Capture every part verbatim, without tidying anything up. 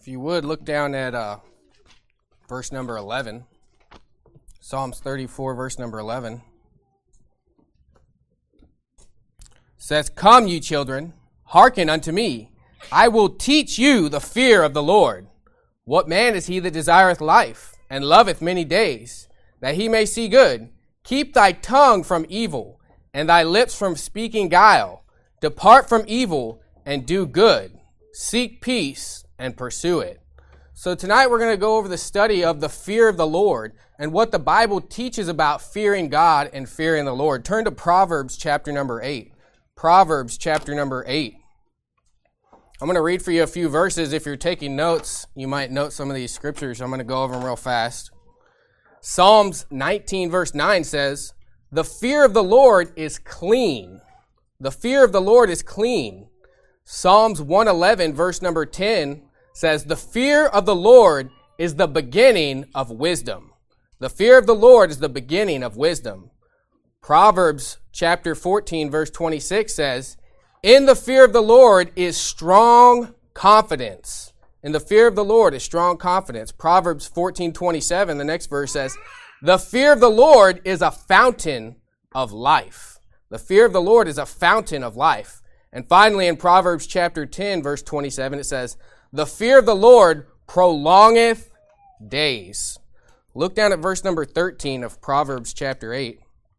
If you would, look down at uh, verse number eleven. Psalms thirty-four, verse number eleven. Says, "Come, ye children, hearken unto me. I will teach you the fear of the Lord. What man is he that desireth life, and loveth many days, that he may see good? Keep thy tongue from evil, and thy lips from speaking guile. Depart from evil, and do good. Seek peace, and pursue it." So tonight we're going to go over the study of the fear of the Lord and what the Bible teaches about fearing God and fearing the Lord. Turn to Proverbs chapter number eight. Proverbs chapter number eight. I'm going to read for you a few verses. If you're taking notes, you might note some of these scriptures. I'm going to go over them real fast. Psalms nineteen verse nine says, "The fear of the Lord is clean." The fear of the Lord is clean. Psalms one eleven verse number ten says, "The fear of the Lord is the beginning of wisdom." The fear of the Lord is the beginning of wisdom. Proverbs chapter fourteen verse twenty-six says, "In the fear of the Lord is strong confidence." In the fear of the Lord is strong confidence. Proverbs fourteen twenty-seven, the next verse says, "The fear of the Lord is a fountain of life." The fear of the Lord is a fountain of life. And finally, in Proverbs chapter ten, verse twenty-seven, it says, "The fear of the Lord prolongeth days." Look down at verse number thirteen of Proverbs chapter eight.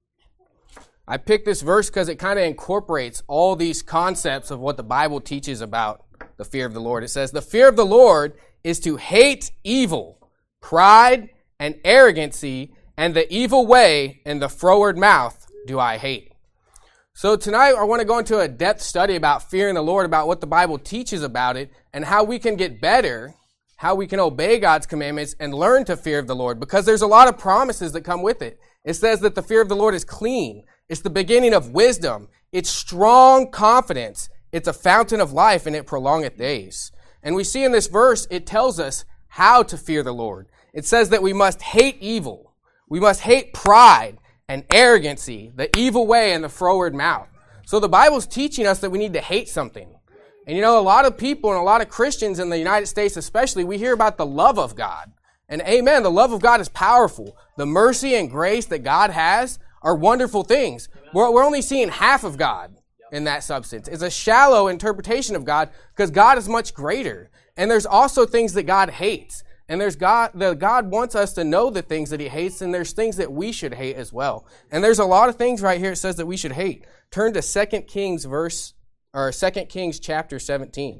I picked this verse because it kind of incorporates all these concepts of what the Bible teaches about the fear of the Lord. It says, "The fear of the Lord is to hate evil, pride and arrogancy, and the evil way and the froward mouth do I hate." So tonight I want to go into a depth study about fearing the Lord, about what the Bible teaches about it, and how we can get better, how we can obey God's commandments and learn to fear the Lord, because there's a lot of promises that come with it. It says that the fear of the Lord is clean. It's the beginning of wisdom. It's strong confidence. It's a fountain of life, and it prolongeth days. And we see in this verse, it tells us how to fear the Lord. It says that we must hate evil. We must hate pride and arrogancy, the evil way and the froward mouth. So the Bible's teaching us that we need to hate something. And you know, a lot of people and a lot of Christians in the United States especially, we hear about the love of God. And amen, the love of God is powerful. The mercy and grace that God has are wonderful things. We're, we're only seeing half of God in that substance. It's a shallow interpretation of God because God is much greater. And there's also things that God hates. And there's God, the God wants us to know the things that he hates, and there's things that we should hate as well. And there's a lot of things right here it says that we should hate. Turn to Second Kings verse, or Second Kings chapter seventeen.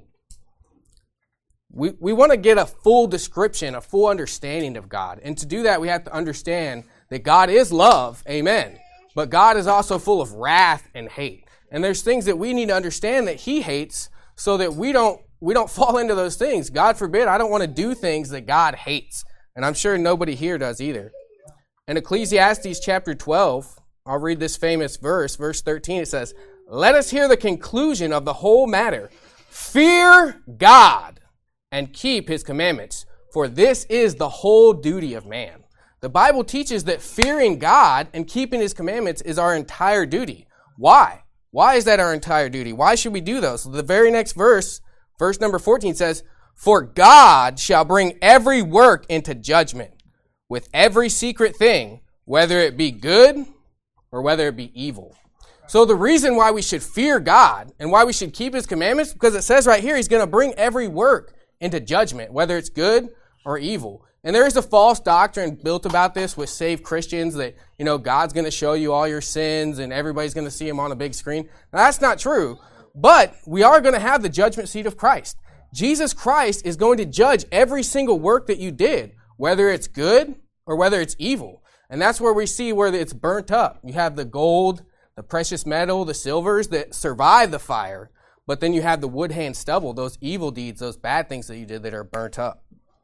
We, we want to get a full description, a full understanding of God. And to do that, we have to understand that God is love, amen. But God is also full of wrath and hate. And there's things that we need to understand that he hates so that we don't we don't fall into those things. God forbid, I don't want to do things that God hates. And I'm sure nobody here does either. In Ecclesiastes chapter twelve, I'll read this famous verse, verse thirteen, it says, "Let us hear the conclusion of the whole matter. Fear God and keep his commandments, for this is the whole duty of man." The Bible teaches that fearing God and keeping his commandments is our entire duty. Why? Why is that our entire duty? Why should we do those? So the very next verse, verse number fourteen says, "For God shall bring every work into judgment with every secret thing, whether it be good or whether it be evil." So the reason why we should fear God and why we should keep his commandments, because it says right here, he's going to bring every work into judgment, whether it's good or evil. And there is a false doctrine built about this with saved Christians that, you know, God's going to show you all your sins and everybody's going to see him on a big screen. Now, that's not true, but we are going to have the judgment seat of Christ. Jesus Christ is going to judge every single work that you did, whether it's good or whether it's evil. And that's where we see where it's burnt up. You have the gold, the precious metal, the silvers that survive the fire. But then you have the wood, hay, and stubble, those evil deeds, those bad things that you did that are burnt up.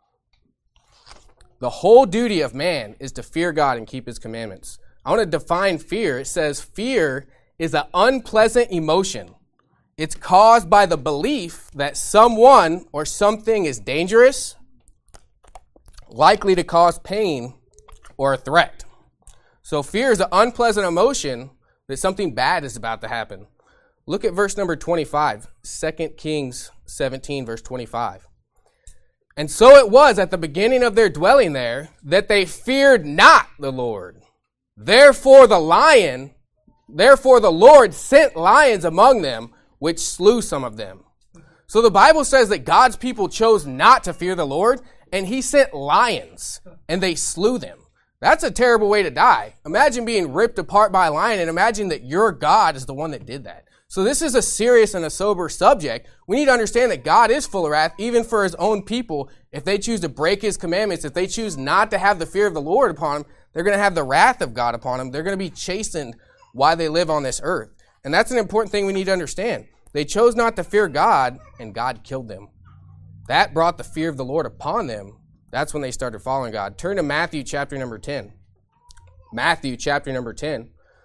The whole duty of man is to fear God and keep his commandments. I want to define fear. It says fear is an unpleasant emotion. It's caused by the belief that someone or something is dangerous, likely to cause pain, or a threat. So fear is an unpleasant emotion that something bad is about to happen. Look at verse number twenty-five, Second Kings seventeen, verse twenty-five. And so it was at the beginning of their dwelling there that they feared not the Lord. Therefore the lion, therefore the Lord sent lions among them, which slew some of them. So the Bible says that God's people chose not to fear the Lord, and he sent lions, and they slew them. That's a terrible way to die. Imagine being ripped apart by a lion, and imagine that your God is the one that did that. So this is a serious and a sober subject. We need to understand that God is full of wrath, even for his own people. If they choose to break his commandments, if they choose not to have the fear of the Lord upon them, they're going to have the wrath of God upon them. They're going to be chastened while they live on this earth. And that's an important thing we need to understand. They chose not to fear God, and God killed them. That brought the fear of the Lord upon them. That's when they started following God. Turn to Matthew chapter number ten. Matthew chapter number ten.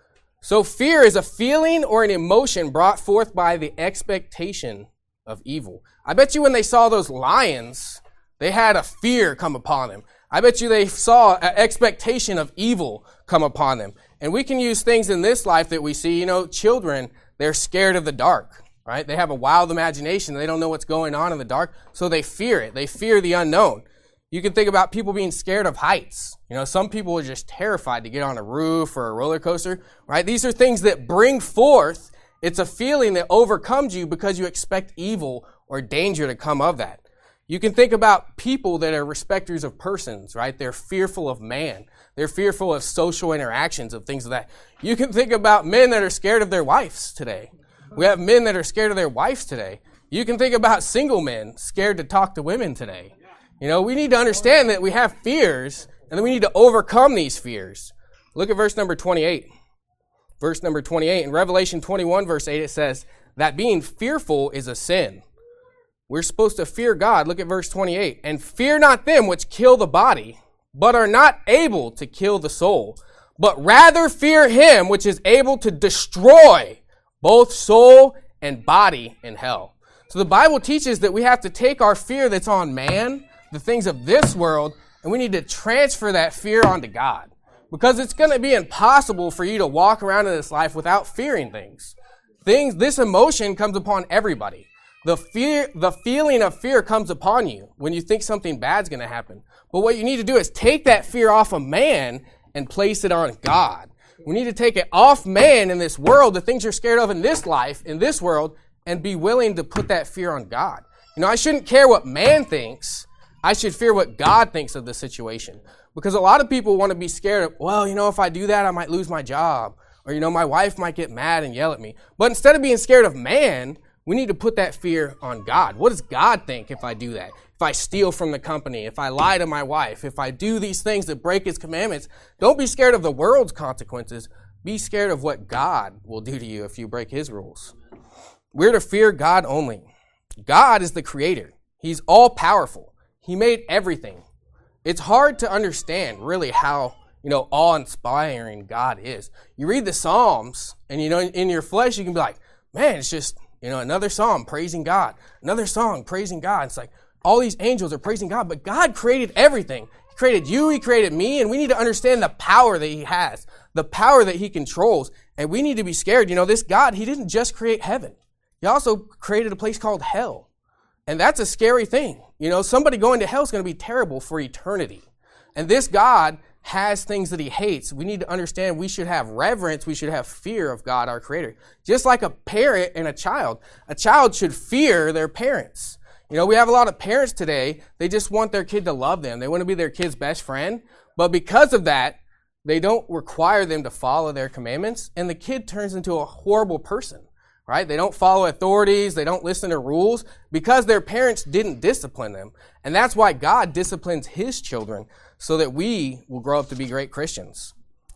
So fear is a feeling or an emotion brought forth by the expectation of evil. I bet you when they saw those lions, they had a fear come upon them. I bet you they saw an expectation of evil come upon them. And we can use things in this life that we see. You know, children, they're scared of the dark, right? They have a wild imagination. They don't know what's going on in the dark, so they fear it. They fear the unknown. You can think about people being scared of heights. You know, some people are just terrified to get on a roof or a roller coaster, right? These are things that bring forth, it's a feeling that overcomes you because you expect evil or danger to come of that. You can think about people that are respecters of persons, right? They're fearful of man. They're fearful of social interactions, of things like that. You can think about men that are scared of their wives today. We have men that are scared of their wives today. You can think about single men scared to talk to women today. You know, we need to understand that we have fears, and then we need to overcome these fears. Look at verse number twenty-eight. Verse number twenty-eight. In Revelation twenty-one, verse eight, it says that being fearful is a sin. We're supposed to fear God. Look at verse twenty-eight. And fear not them which kill the body, but are not able to kill the soul, but rather fear him which is able to destroy both soul and body in hell. So the Bible teaches that we have to take our fear that's on man, the things of this world, and we need to transfer that fear onto God. Because it's going to be impossible for you to walk around in this life without fearing things. Things, this emotion comes upon everybody. The fear, the feeling of fear comes upon you when you think something bad's going to happen. But what you need to do is take that fear off of man and place it on God. We need to take it off man in this world, the things you're scared of in this life, in this world, and be willing to put that fear on God. You know, I shouldn't care what man thinks. I should fear what God thinks of the situation. Because a lot of people want to be scared of, well, you know, if I do that, I might lose my job. Or, you know, my wife might get mad and yell at me. But instead of being scared of man, we need to put that fear on God. What does God think if I do that? If I steal from the company, if I lie to my wife, if I do these things that break his commandments, don't be scared of the world's consequences. Be scared of what God will do to you if you break his rules. We're to fear God only. God is the creator. He's all powerful. He made everything. It's hard to understand really how, you know, awe-inspiring God is. You read the Psalms and, you know, in your flesh you can be like, man, it's just, you know, another psalm praising God, another song praising God. It's like all these angels are praising God, but God created everything. He created you, he created me, and we need to understand the power that he has, the power that he controls, and we need to be scared. You know, this God, he didn't just create heaven. He also created a place called hell. And that's a scary thing. You know, somebody going to hell is going to be terrible for eternity. And this God has things that he hates. We need to understand we should have reverence. We should have fear of God, our creator. Just like a parent and a child. A child should fear their parents. You know, we have a lot of parents today, they just want their kid to love them. They want to be their kid's best friend. But because of that, they don't require them to follow their commandments. And the kid turns into a horrible person. Right? They don't follow authorities. They don't listen to rules because their parents didn't discipline them. And that's why God disciplines his children so that we will grow up to be great Christians.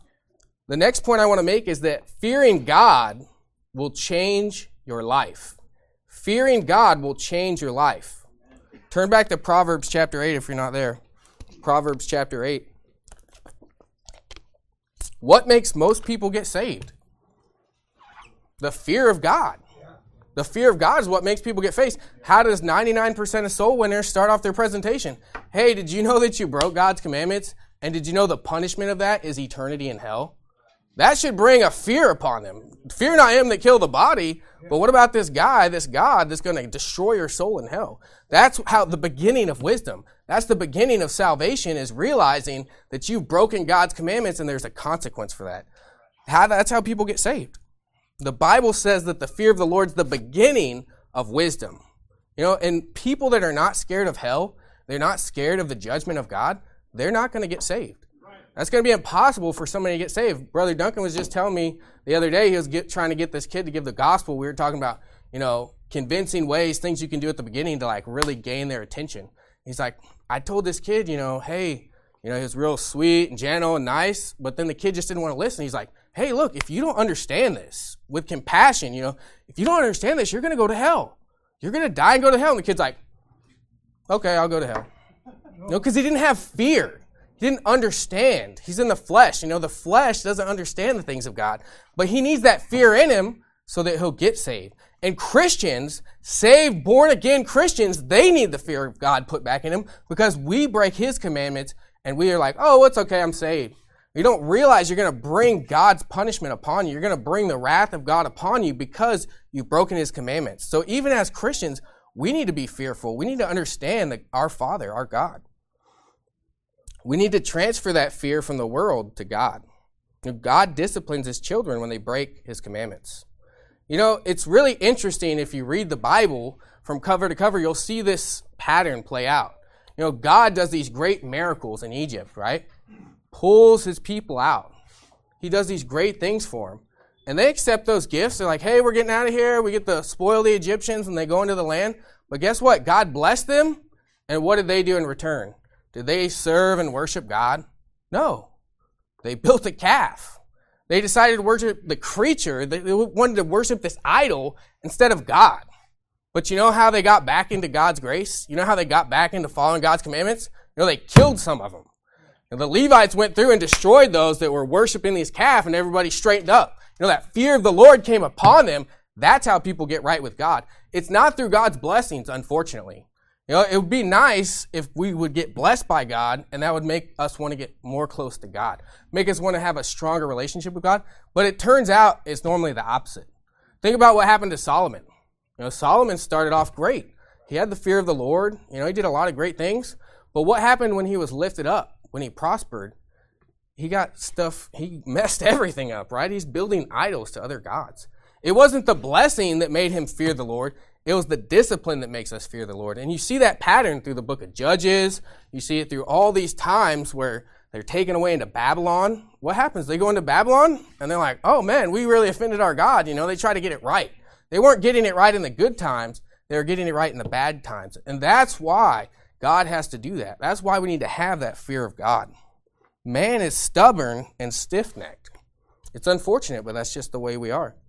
The next point I want to make is that fearing God will change your life. Fearing God will change your life. Turn back to Proverbs chapter eight if you're not there. Proverbs chapter eight. What makes most people get saved? The fear of God. The fear of God is what makes people get saved. How does ninety-nine percent of soul winners start off their presentation? Hey, did you know that you broke God's commandments? And did you know the punishment of that is eternity in hell? That should bring a fear upon them. Fear not him that kill the body, But what about this guy, this God that's going to destroy your soul in hell? That's how the beginning of wisdom. That's the beginning of salvation, is realizing that you've broken God's commandments and there's a consequence for that. How, that's how people get saved. The Bible says that the fear of the Lord is the beginning of wisdom. You know, and people that are not scared of hell, they're not scared of the judgment of God, they're not going to get saved. That's going to be impossible for somebody to get saved. Brother Duncan was just telling me the other day, he was get, trying to get this kid to give the gospel. We were talking about, you know, convincing ways, things you can do at the beginning to like really gain their attention. He's like, I told this kid, you know, hey, you know, he was real sweet and gentle and nice, but then the kid just didn't want to listen. He's like, hey, look, if you don't understand this with compassion, you know, if you don't understand this, you're going to go to hell. You're going to die and go to hell. And the kid's like, okay, I'll go to hell. You know, because he didn't have fear. He didn't understand. He's in the flesh. You know, the flesh doesn't understand the things of God. But he needs that fear in him so that he'll get saved. And Christians, saved, born-again Christians, they need the fear of God put back in them because we break his commandments and we are like, oh, it's okay, I'm saved. You don't realize you're going to bring God's punishment upon you. You're going to bring the wrath of God upon you because you've broken his commandments. So even as Christians, we need to be fearful. We need to understand that our Father, our God. We need to transfer that fear from the world to God. God disciplines his children when they break his commandments. You know, it's really interesting if you read the Bible from cover to cover, you'll see this pattern play out. You know, God does these great miracles in Egypt, right? Pulls his people out. He does these great things for them. And they accept those gifts. They're like, hey, we're getting out of here. We get to spoil the Egyptians and they go into the land. But guess what? God blessed them. And what did they do in return? Did they serve and worship God? No. They built a calf. They decided to worship the creature. They wanted to worship this idol instead of God. But you know how they got back into God's grace? You know how they got back into following God's commandments? You know, they killed some of them. And the Levites went through and destroyed those that were worshiping these calf, and everybody straightened up. You know, that fear of the Lord came upon them. That's how people get right with God. It's not through God's blessings, unfortunately. You know, it would be nice if we would get blessed by God, and that would make us want to get more close to God, make us want to have a stronger relationship with God. But it turns out it's normally the opposite. Think about what happened to Solomon. You know, Solomon started off great. He had the fear of the Lord. You know, he did a lot of great things. But what happened when he was lifted up, when he prospered? He got stuff, he messed everything up, right? He's building idols to other gods. It wasn't the blessing that made him fear the Lord. It was the discipline that makes us fear the Lord. And you see that pattern through the book of Judges. You see it through all these times where they're taken away into Babylon. What happens? They go into Babylon and they're like, oh man, we really offended our God. You know, they try to get it right. They weren't getting it right in the good times. They were getting it right in the bad times. And that's why God has to do that. That's why we need to have that fear of God. Man is stubborn and stiff-necked. It's unfortunate, but that's just the way we are.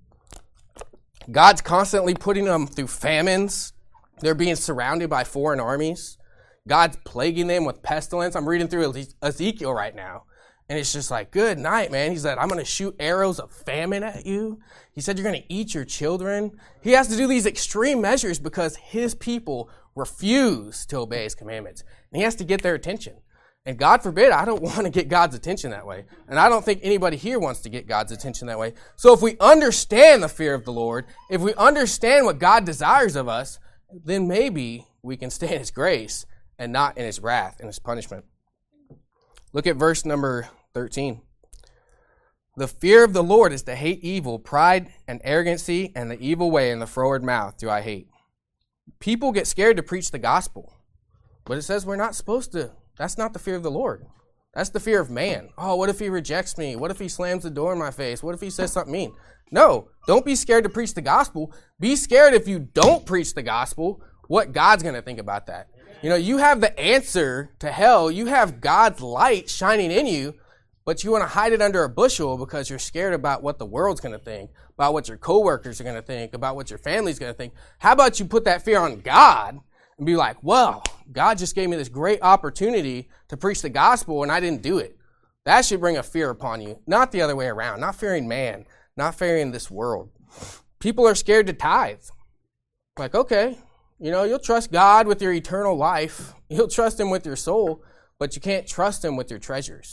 God's constantly putting them through famines. They're being surrounded by foreign armies. God's plaguing them with pestilence. I'm reading through Ezekiel right now. And it's just like, good night, man. He said, I'm going to shoot arrows of famine at you. He said, you're going to eat your children. He has to do these extreme measures because his people refuse to obey his commandments. And he has to get their attention. And God forbid, I don't want to get God's attention that way. And I don't think anybody here wants to get God's attention that way. So if we understand the fear of the Lord, if we understand what God desires of us, then maybe we can stay in his grace and not in his wrath and his punishment. Look at verse number thirteen. The fear of the Lord is to hate evil, pride and arrogancy, and the evil way in the froward mouth do I hate. People get scared to preach the gospel. But it says we're not supposed to. That's not the fear of the Lord. That's the fear of man. Oh, what if he rejects me? What if he slams the door in my face? What if he says something mean? No, don't be scared to preach the gospel. Be scared if you don't preach the gospel, what God's going to think about that. You know, you have the answer to hell. You have God's light shining in you, but you want to hide it under a bushel because you're scared about what the world's going to think, about what your coworkers are going to think, about what your family's going to think. How about you put that fear on God and be like, well, God just gave me this great opportunity to preach the gospel and I didn't do it. That should bring a fear upon you, not the other way around, not fearing man, not fearing this world. People are scared to tithe. Like, okay, you know, you'll trust God with your eternal life. You'll trust him with your soul, but you can't trust him with your treasures.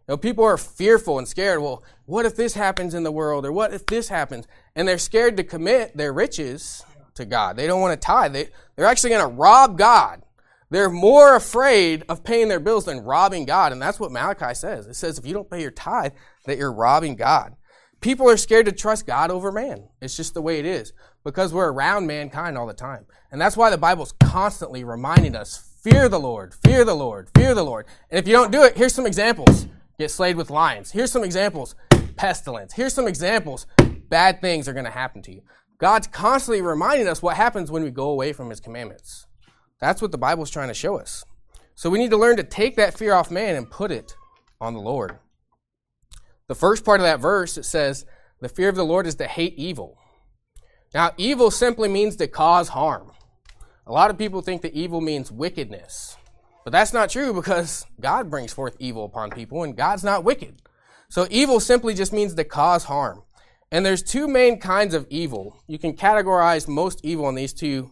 You know, people are fearful and scared. Well, what if this happens in the world? Or what if this happens? And they're scared to commit their riches to God. They don't want to tithe. They, they're actually going to rob God. They're more afraid of paying their bills than robbing God. And that's what Malachi says. It says if you don't pay your tithe, that you're robbing God. People are scared to trust God over man. It's just the way it is because we're around mankind all the time. And that's why the Bible's constantly reminding us, fear the Lord, fear the Lord, fear the Lord. And if you don't do it, here's some examples. Get slayed with lions. Here's some examples. Pestilence. Here's some examples. Bad things are going to happen to you. God's constantly reminding us what happens when we go away from his commandments. That's what the Bible's trying to show us. So we need to learn to take that fear off man and put it on the Lord. The first part of that verse, it says, the fear of the Lord is to hate evil. Now, evil simply means to cause harm. A lot of people think that evil means wickedness. But that's not true because God brings forth evil upon people and God's not wicked. So evil simply just means to cause harm. And there's two main kinds of evil. You can categorize most evil in these two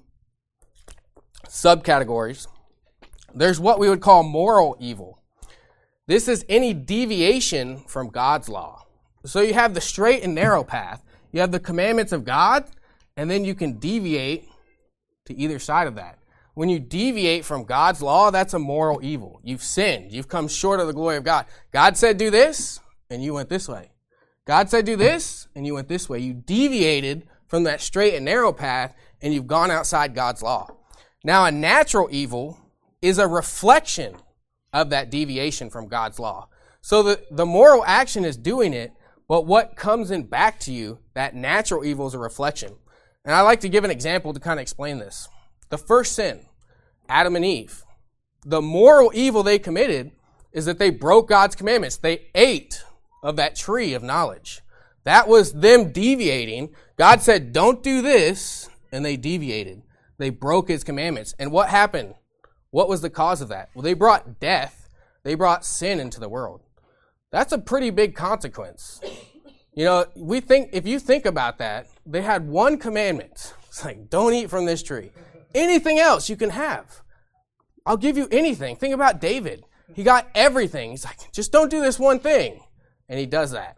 subcategories. There's what we would call moral evil. This is any deviation from God's law. So you have the straight and narrow path. You have the commandments of God, and then you can deviate to either side of that. When you deviate from God's law, that's a moral evil. You've sinned. You've come short of the glory of God. God said do this, and you went this way. God said do this, and you went this way. You deviated from that straight and narrow path, and you've gone outside God's law. Now, a natural evil is a reflection of that deviation from God's law. So the, the moral action is doing it, but what comes in back to you, that natural evil is a reflection. And I like to give an example to kind of explain this. The first sin, Adam and Eve, the moral evil they committed is that they broke God's commandments. They ate of that tree of knowledge. That was them deviating. God said, don't do this, and they deviated. They broke his commandments. And what happened? What was the cause of that? Well, they brought death. They brought sin into the world. That's a pretty big consequence. You know, we think, if you think about that, they had one commandment. It's like, don't eat from this tree. Anything else you can have. I'll give you anything. Think about David. He got everything. He's like, just don't do this one thing. And he does that.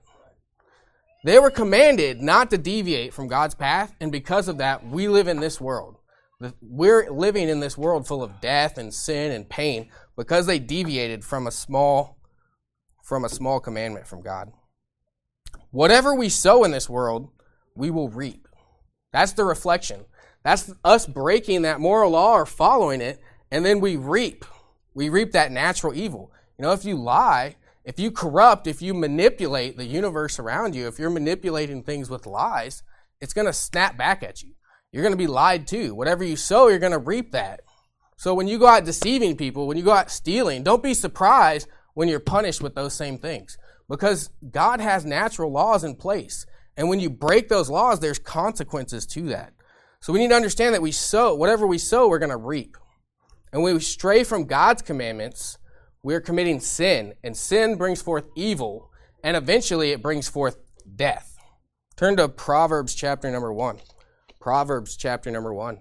They were commanded not to deviate from God's path, and because of that, we live in this world. We're living in this world full of death and sin and pain because they deviated from a small, from a small commandment from God. Whatever we sow in this world, we will reap. That's the reflection. That's us breaking that moral law or following it, and then we reap. We reap that natural evil. You know, if you lie, if you corrupt, if you manipulate the universe around you, if you're manipulating things with lies, it's going to snap back at you. You're going to be lied to. Whatever you sow, you're going to reap that. So when you go out deceiving people, when you go out stealing, don't be surprised when you're punished with those same things. Because God has natural laws in place. And when you break those laws, there's consequences to that. So we need to understand that we sow, whatever we sow, we're going to reap. And when we stray from God's commandments, we're committing sin. And sin brings forth evil. And eventually it brings forth death. Turn to Proverbs chapter number one. Proverbs chapter number one.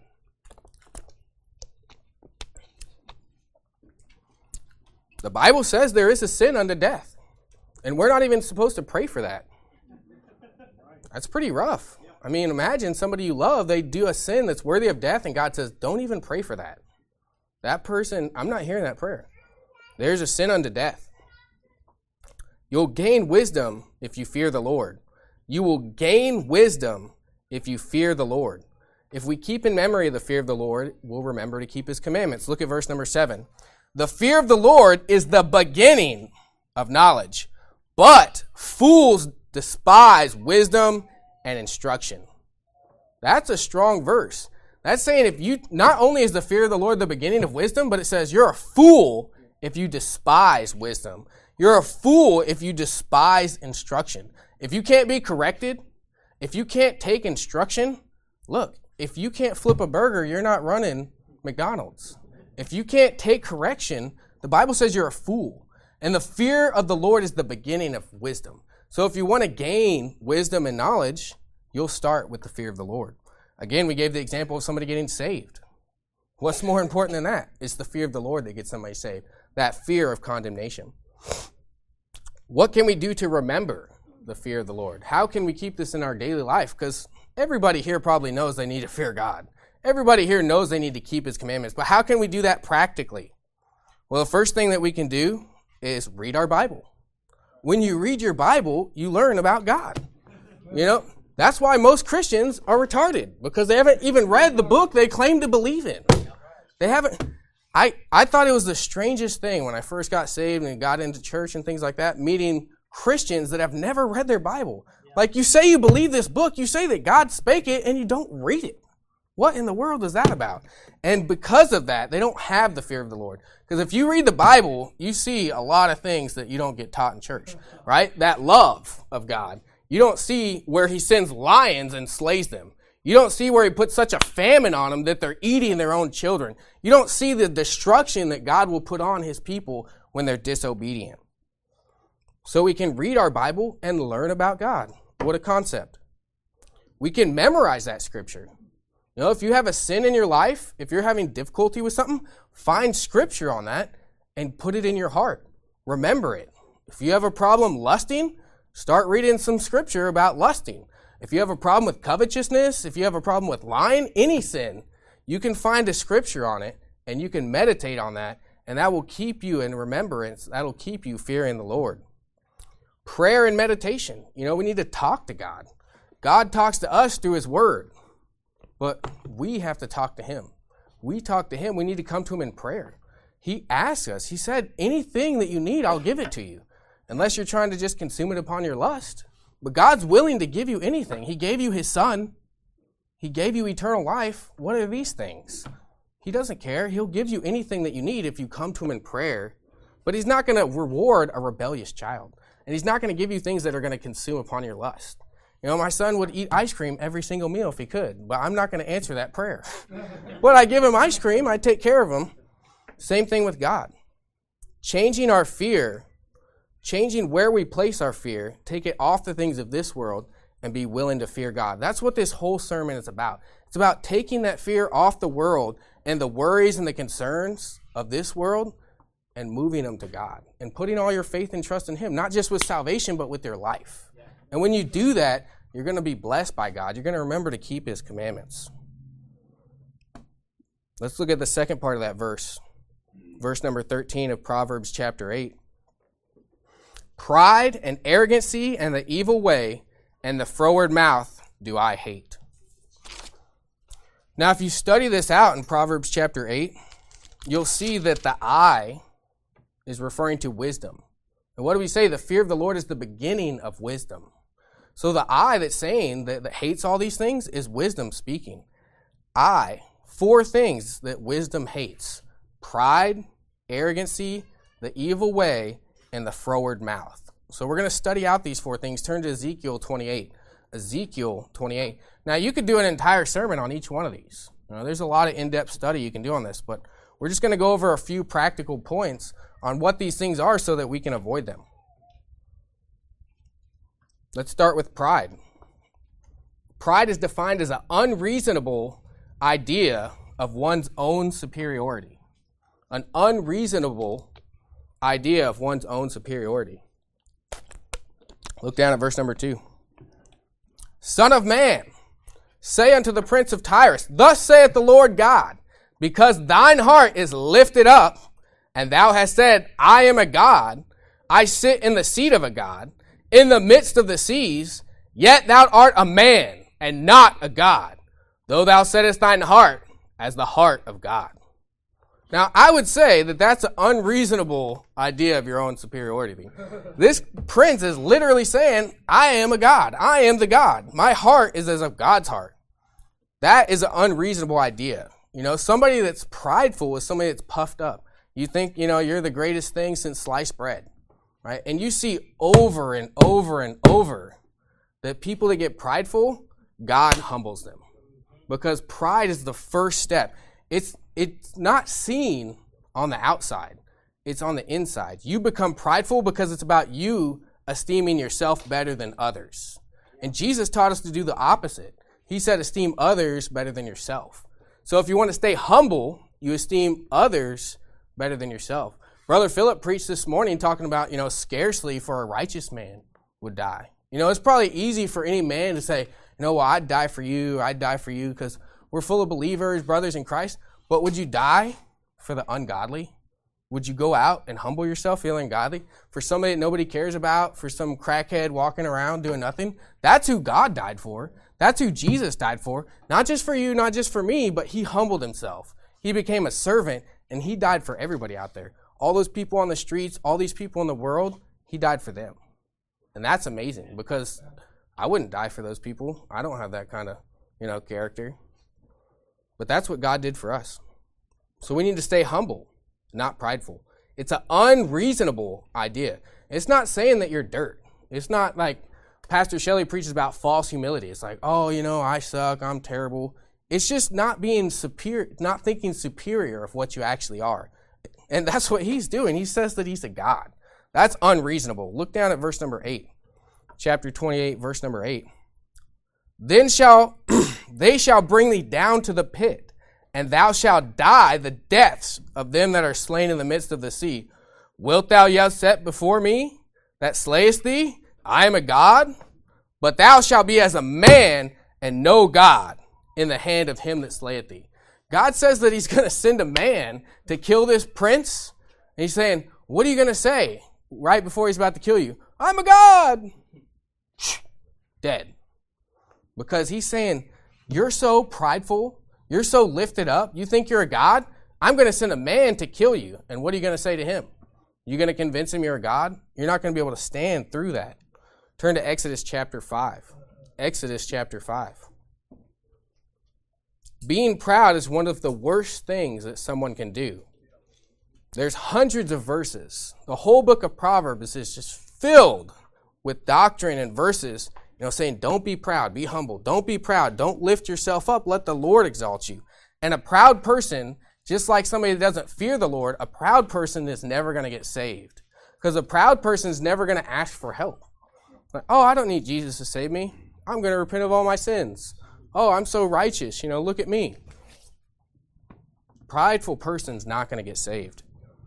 The Bible says there is a sin unto death. And we're not even supposed to pray for that. That's pretty rough. I mean, imagine somebody you love, they do a sin that's worthy of death, and God says, don't even pray for that. That person, I'm not hearing that prayer. There's a sin unto death. You'll gain wisdom if you fear the Lord. You will gain wisdom if you fear the Lord. If we keep in memory the fear of the Lord, we'll remember to keep his commandments. Look at verse number seven. The fear of the Lord is the beginning of knowledge, but fools despise wisdom and instruction. That's a strong verse. That's saying if you, not only is the fear of the Lord the beginning of wisdom, but it says you're a fool if you despise wisdom. You're a fool if you despise instruction. If you can't be corrected, if you can't take instruction, look, if you can't flip a burger, you're not running McDonald's. If you can't take correction, the Bible says you're a fool. And the fear of the Lord is the beginning of wisdom. So if you want to gain wisdom and knowledge, you'll start with the fear of the Lord. Again, we gave the example of somebody getting saved. What's more important than that? It's the fear of the Lord that gets somebody saved. That fear of condemnation. What can we do to remember the fear of the Lord? How can we keep this in our daily life? Because everybody here probably knows they need to fear God. Everybody here knows they need to keep his commandments. But how can we do that practically? Well, the first thing that we can do is read our Bible. When you read your Bible, you learn about God. You know, that's why most Christians are retarded, because they haven't even read the book they claim to believe in. They haven't. I, I thought it was the strangest thing when I first got saved and got into church and things like that, meeting Christians that have never read their Bible. Like, you say you believe this book, you say that God spake it, and you don't read it. What in the world is that about? And because of that, they don't have the fear of the Lord. Because if you read the Bible, you see a lot of things that you don't get taught in church, right? That love of God. You don't see where he sends lions and slays them. You don't see where he puts such a famine on them that they're eating their own children. You don't see the destruction that God will put on his people when they're disobedient. So we can read our Bible and learn about God. What a concept. We can memorize that scripture. You know, if you have a sin in your life, if you're having difficulty with something, find scripture on that and put it in your heart. Remember it. If you have a problem lusting, start reading some scripture about lusting. If you have a problem with covetousness, if you have a problem with lying, any sin, you can find a scripture on it and you can meditate on that, and that will keep you in remembrance. That'll keep you fearing the Lord. Prayer and meditation. You know, we need to talk to God. God talks to us through his word, but we have to talk to him. We talk to him. We need to come to him in prayer. He asks us. He said, anything that you need, I'll give it to you, unless you're trying to just consume it upon your lust. But God's willing to give you anything. He gave you his son. He gave you eternal life. What are these things? He doesn't care. He'll give you anything that you need if you come to him in prayer. But he's not going to reward a rebellious child. And he's not going to give you things that are going to consume upon your lust. You know, my son would eat ice cream every single meal if he could, but I'm not going to answer that prayer. But I give him ice cream. I take care of him. Same thing with God. Changing our fear, changing where we place our fear, take it off the things of this world and be willing to fear God. That's what this whole sermon is about. It's about taking that fear off the world and the worries and the concerns of this world and moving them to God and putting all your faith and trust in him, not just with salvation, but with your life. Yeah. And when you do that, you're going to be blessed by God. You're going to remember to keep his commandments. Let's look at the second part of that verse. Verse number thirteen of Proverbs chapter eight. Pride and arrogancy and the evil way and the froward mouth do I hate. Now, if you study this out in Proverbs chapter eight, you'll see that the I is referring to wisdom. And what do we say? The fear of the Lord is the beginning of wisdom. So the I that's saying that, that hates all these things is wisdom speaking. I, four things that wisdom hates: pride, arrogancy, the evil way, and the froward mouth. So we're going to study out these four things. Turn to Ezekiel twenty-eight. Ezekiel twenty-eight. Now, you could do an entire sermon on each one of these. You know, there's a lot of in-depth study you can do on this, but we're just going to go over a few practical points on what these things are so that we can avoid them. Let's start with pride. Pride is defined as an unreasonable idea of one's own superiority. An unreasonable idea of one's own superiority. Look down at verse number two. Son of man, say unto the prince of Tyrus, thus saith the Lord God, because thine heart is lifted up, and thou hast said, I am a God, I sit in the seat of a God, in the midst of the seas, yet thou art a man, and not a God, though thou settest thine heart as the heart of God. Now, I would say that that's an unreasonable idea of your own superiority. This prince is literally saying, I am a God. I am the God. My heart is as of God's heart. That is an unreasonable idea. You know, somebody that's prideful is somebody that's puffed up. You think, you know, you're the greatest thing since sliced bread, right? And you see over and over and over that people that get prideful, God humbles them. Because pride is the first step. It's it's not seen on the outside. It's on the inside. You become prideful because it's about you esteeming yourself better than others. And Jesus taught us to do the opposite. He said esteem others better than yourself. So if you want to stay humble, you esteem others better than yourself. Brother Philip preached this morning talking about, you know, scarcely for a righteous man would die. You know, it's probably easy for any man to say, you know, well, I'd die for you, I'd die for you, because we're full of believers, brothers in Christ. But would you die for the ungodly? Would you go out and humble yourself feeling godly? For somebody that nobody cares about, for some crackhead walking around doing nothing? That's who God died for. That's who Jesus died for. Not just for you, not just for me, but he humbled himself. He became a servant, and he died for everybody out there. All those people on the streets, all these people in the world, he died for them. And that's amazing, because I wouldn't die for those people. I don't have that kind of, you know, character. But that's what God did for us. So we need to stay humble, not prideful. It's an unreasonable idea. It's not saying that you're dirt. It's not like Pastor Shelley preaches about false humility. It's like, oh, you know, I suck, I'm terrible. It's just not being superior, not thinking superior of what you actually are. And that's what he's doing. He says that he's a God. That's unreasonable. Look down at verse number eight. Chapter twenty-eight, verse number eight. Then shall they shall bring thee down to the pit, and thou shalt die the deaths of them that are slain in the midst of the sea. Wilt thou yet set before me that slayest thee? I am a God, but thou shalt be as a man and no God in the hand of him that slayeth thee. God says that he's going to send a man to kill this prince. And he's saying, what are you going to say right before he's about to kill you? I'm a God. Dead. Because he's saying, you're so prideful, you're so lifted up, you think you're a God? I'm going to send a man to kill you. And what are you going to say to him? You're going to convince him you're a God? You're not going to be able to stand through that. Turn to Exodus chapter five. Exodus chapter five. Being proud is one of the worst things that someone can do. There's hundreds of verses. The whole book of Proverbs is just filled with doctrine and verses, you know, saying, don't be proud, be humble. Don't be proud. Don't lift yourself up. Let the Lord exalt you. And a proud person, just like somebody that doesn't fear the Lord, a proud person is never going to get saved. Because a proud person is never going to ask for help. Like, oh, I don't need Jesus to save me. I'm going to repent of all my sins. Oh, I'm so righteous. You know, look at me. Prideful person's not going to get saved.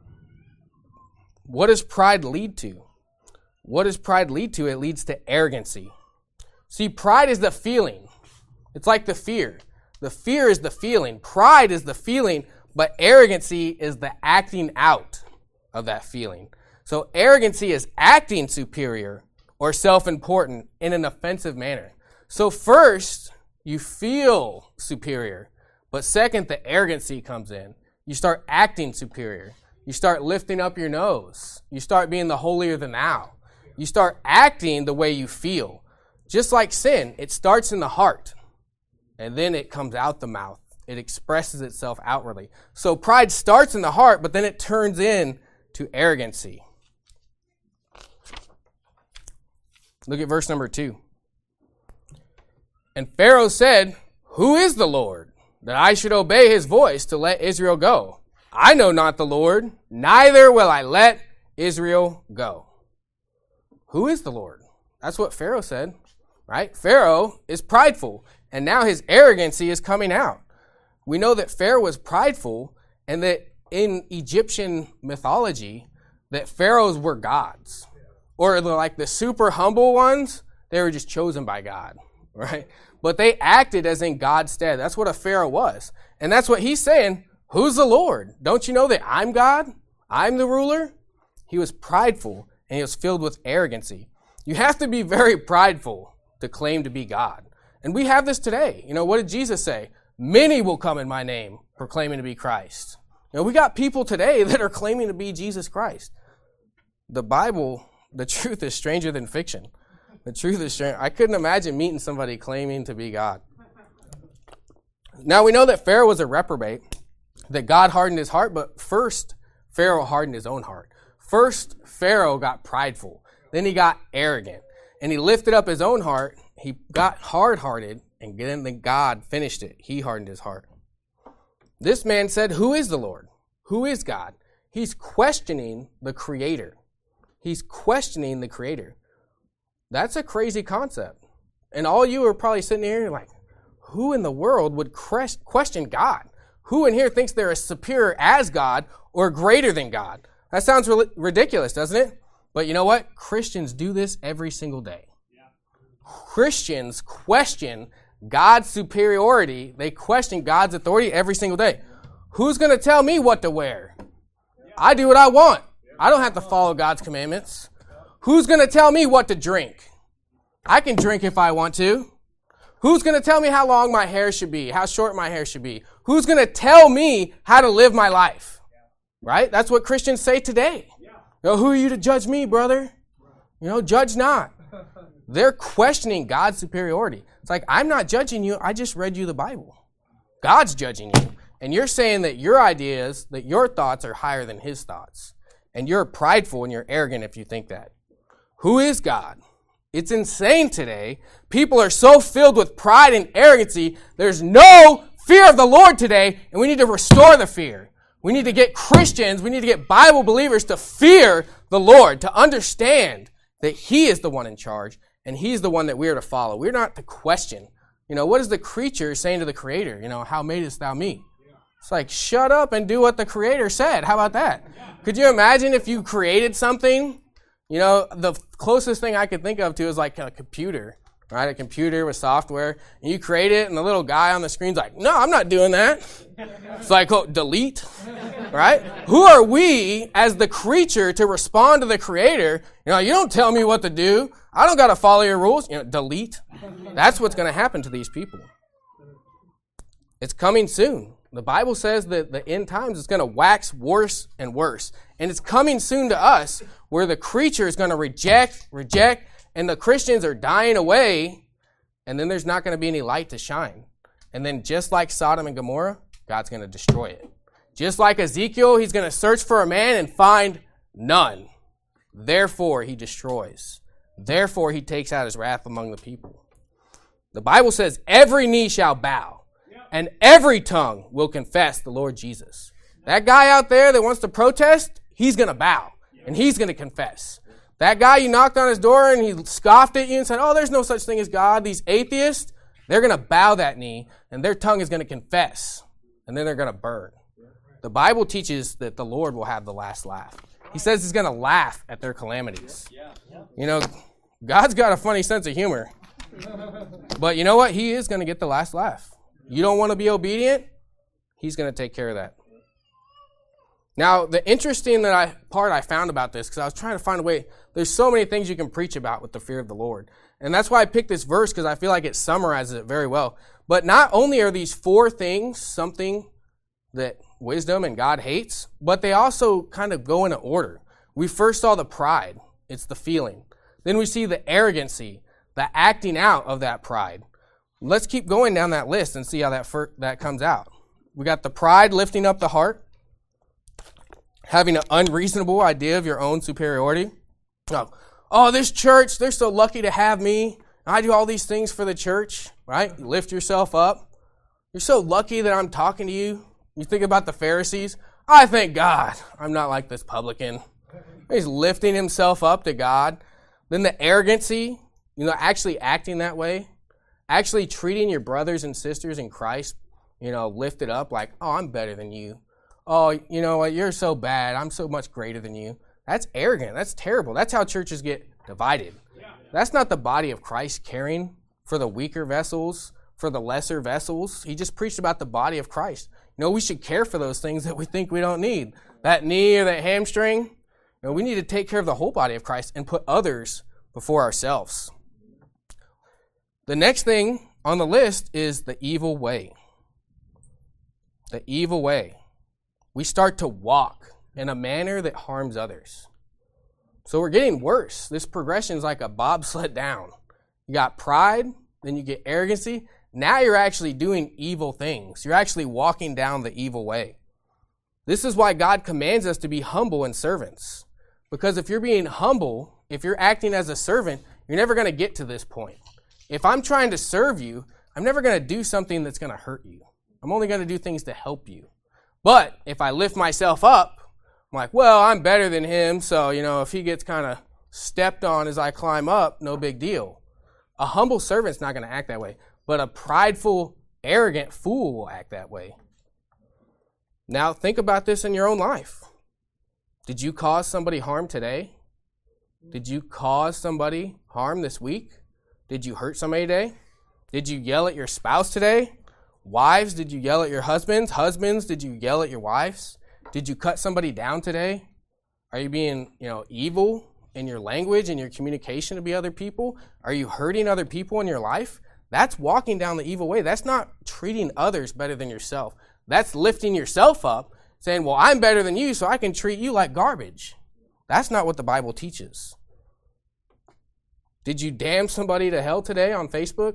What does pride lead to? What does pride lead to? It leads to arrogancy. See, pride is the feeling. It's like the fear. The fear is the feeling. Pride is the feeling, but arrogancy is the acting out of that feeling. So arrogancy is acting superior or self-important in an offensive manner. So first, you feel superior. But second, the arrogancy comes in. You start acting superior. You start lifting up your nose. You start being the holier than thou. You start acting the way you feel. Just like sin, it starts in the heart. And then it comes out the mouth. It expresses itself outwardly. So pride starts in the heart, but then it turns in to arrogancy. Look at verse number two. And Pharaoh said, who is the Lord, that I should obey his voice to let Israel go? I know not the Lord, neither will I let Israel go. Who is the Lord? That's what Pharaoh said, right? Pharaoh is prideful, and now his arrogancy is coming out. We know that Pharaoh was prideful, and that in Egyptian mythology, that pharaohs were gods. Or like the super humble ones, they were just chosen by God, right? But they acted as in God's stead. That's what a pharaoh was. And that's what he's saying. Who's the Lord? Don't you know that I'm God? I'm the ruler? He was prideful, and he was filled with arrogancy. You have to be very prideful to claim to be God. And we have this today. You know, what did Jesus say? Many will come in my name proclaiming to be Christ. You know, we got people today that are claiming to be Jesus Christ. The Bible, the truth is stranger than fiction. The truth is strange. I couldn't imagine meeting somebody claiming to be God. Now we know that Pharaoh was a reprobate, that God hardened his heart, but first Pharaoh hardened his own heart. First Pharaoh got prideful, then he got arrogant, and he lifted up his own heart. He got hard-hearted, and then God finished it. He hardened his heart. This man said, who is the Lord? Who is God? He's questioning the Creator. He's questioning the Creator. That's a crazy concept. And all you are probably sitting here, you're like, who in the world would question God? Who in here thinks they're as superior as God or greater than God? That sounds ri- ridiculous, doesn't it? But you know what? Christians do this every single day. Yeah. Christians question God's superiority. They question God's authority every single day. Who's going to tell me what to wear? I do what I want. I don't have to follow God's commandments. Who's going to tell me what to drink? I can drink if I want to. Who's going to tell me how long my hair should be, how short my hair should be? Who's going to tell me how to live my life? Right? That's what Christians say today. You know, who are you to judge me, brother? You know, judge not. They're questioning God's superiority. It's like, I'm not judging you. I just read you the Bible. God's judging you. And you're saying that your ideas, that your thoughts are higher than his thoughts. And you're prideful and you're arrogant if you think that. Who is God? It's insane today. People are so filled with pride and arrogancy. There's no fear of the Lord today, and we need to restore the fear. We need to get Christians, we need to get Bible believers to fear the Lord, to understand that he is the one in charge, and he's the one that we are to follow. We're not to question. You know, what is the creature saying to the Creator? You know, how madest thou me? It's like, shut up and do what the Creator said. How about that? Could you imagine if you created something? You know, the closest thing I could think of to is like a computer, right? A computer with software. And you create it, and the little guy on the screen's like, no, I'm not doing that. It's like, oh, delete, right? Who are we as the creature to respond to the Creator? You know, you don't tell me what to do. I don't got to follow your rules. You know, delete. That's what's going to happen to these people. It's coming soon. The Bible says that the end times is going to wax worse and worse. And it's coming soon to us where the creature is going to reject, reject, and the Christians are dying away, and then there's not going to be any light to shine. And then just like Sodom and Gomorrah, God's going to destroy it. Just like Ezekiel, he's going to search for a man and find none. Therefore, he destroys. Therefore, he takes out his wrath among the people. The Bible says every knee shall bow. And every tongue will confess the Lord Jesus. That guy out there that wants to protest, he's going to bow. And he's going to confess. That guy you knocked on his door and he scoffed at you and said, oh, there's no such thing as God. These atheists, they're going to bow that knee. And their tongue is going to confess. And then they're going to burn. The Bible teaches that the Lord will have the last laugh. He says he's going to laugh at their calamities. You know, God's got a funny sense of humor. But you know what? He is going to get the last laugh. You don't want to be obedient? He's going to take care of that. Now, the interesting that I, part I found about this, because I was trying to find a way, there's so many things you can preach about with the fear of the Lord. And that's why I picked this verse, because I feel like it summarizes it very well. But not only are these four things something that wisdom and God hates, but they also kind of go in an order. We first saw the pride. It's the feeling. Then we see the arrogancy, the acting out of that pride. Let's keep going down that list and see how that fir- that comes out. We got the pride lifting up the heart, having an unreasonable idea of your own superiority. Oh, oh, this church, they're so lucky to have me. I do all these things for the church, right? You lift yourself up. You're so lucky that I'm talking to you. You think about the Pharisees. I thank God I'm not like this publican. He's lifting himself up to God. Then the arrogancy, you know, actually acting that way. Actually treating your brothers and sisters in Christ, you know, lifted up like, oh, I'm better than you. Oh, you know what, you're so bad. I'm so much greater than you. That's arrogant. That's terrible. That's how churches get divided. That's not the body of Christ caring for the weaker vessels, for the lesser vessels. He just preached about the body of Christ. You know, we should care for those things that we think we don't need. That knee or that hamstring. You know, we need to take care of the whole body of Christ and put others before ourselves. The next thing on the list is the evil way. The evil way. We start to walk in a manner that harms others. So we're getting worse. This progression is like a bobsled down. You got pride, then you get arrogancy. Now you're actually doing evil things. You're actually walking down the evil way. This is why God commands us to be humble and servants. Because if you're being humble, if you're acting as a servant, you're never going to get to this point. If I'm trying to serve you, I'm never going to do something that's going to hurt you. I'm only going to do things to help you. But if I lift myself up, I'm like, well, I'm better than him, so, you know, if he gets kind of stepped on as I climb up, no big deal. A humble servant's not going to act that way. But a prideful, arrogant fool will act that way. Now, think about this in your own life. Did you cause somebody harm today? Did you cause somebody harm this week? Did you hurt somebody today? Did you yell at your spouse today? Wives, did you yell at your husbands? Husbands, did you yell at your wives? Did you cut somebody down today? Are you being, you know, evil in your language and your communication to be other people? Are you hurting other people in your life? That's walking down the evil way. That's not treating others better than yourself. That's lifting yourself up, saying, well, I'm better than you, so I can treat you like garbage. That's not what the Bible teaches. Did you damn somebody to hell today on Facebook?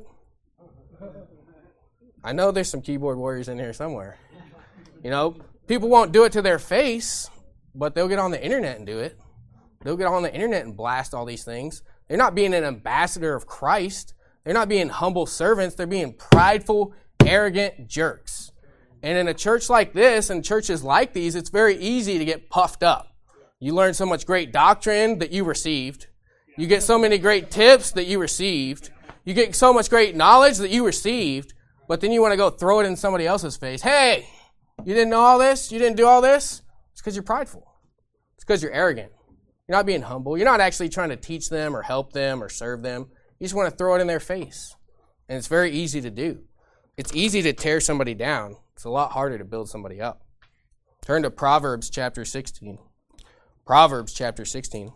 I know there's some keyboard warriors in here somewhere. You know, people won't do it to their face, but they'll get on the internet and do it. They'll get on the internet and blast all these things. They're not being an ambassador of Christ. They're not being humble servants. They're being prideful, arrogant jerks. And in a church like this and churches like these, it's very easy to get puffed up. You learn so much great doctrine that you received. You get so many great tips that you received. You get so much great knowledge that you received, but then you want to go throw it in somebody else's face. Hey, you didn't know all this? You didn't do all this? It's because you're prideful. It's because you're arrogant. You're not being humble. You're not actually trying to teach them or help them or serve them. You just want to throw it in their face. And it's very easy to do. It's easy to tear somebody down. It's a lot harder to build somebody up. Turn to Proverbs chapter sixteen. Proverbs chapter sixteen.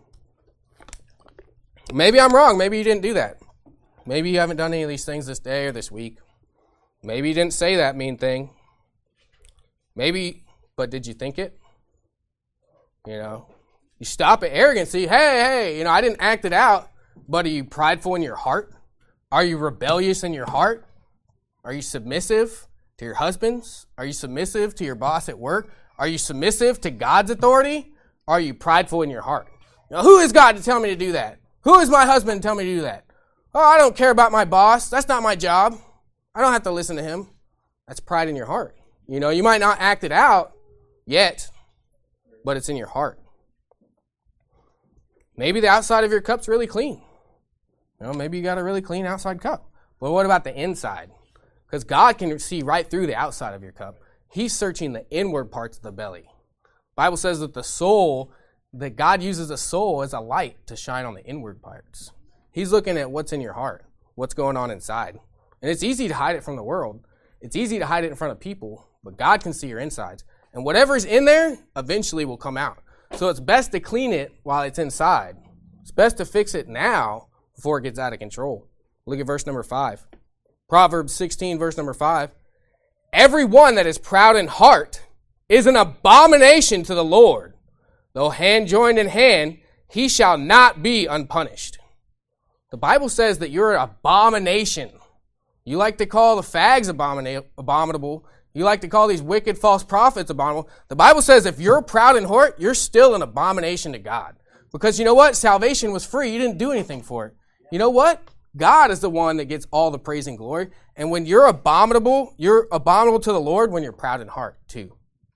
Maybe I'm wrong. Maybe you didn't do that. Maybe you haven't done any of these things this day or this week. Maybe you didn't say that mean thing. Maybe, but did you think it? You know, you stop at arrogancy. Hey, hey, you know, I didn't act it out, but are you prideful in your heart? Are you rebellious in your heart? Are you submissive to your husbands? Are you submissive to your boss at work? Are you submissive to God's authority? Are you prideful in your heart? Now, who is God to tell me to do that? Who is my husband to tell me to do that? Oh, I don't care about my boss. That's not my job. I don't have to listen to him. That's pride in your heart. You know, you might not act it out yet, but it's in your heart. Maybe the outside of your cup's really clean. You know, maybe you got a really clean outside cup. But what about the inside? Because God can see right through the outside of your cup. He's searching the inward parts of the belly. The Bible says that the soul, that God uses the soul as a light to shine on the inward parts. He's looking at what's in your heart, what's going on inside. And it's easy to hide it from the world. It's easy to hide it in front of people, but God can see your insides. And whatever's in there eventually will come out. So it's best to clean it while it's inside. It's best to fix it now before it gets out of control. Look at verse number five. Proverbs sixteen, verse number five. Every one that is proud in heart is an abomination to the Lord. Though hand joined in hand, he shall not be unpunished. The Bible says that you're an abomination. You like to call the fags abomina- abominable. You like to call these wicked false prophets abominable. The Bible says if you're proud in heart, you're still an abomination to God. Because you know what? Salvation was free. You didn't do anything for it. You know what? God is the one that gets all the praise and glory. And when you're abominable, you're abominable to the Lord when you're proud in heart too.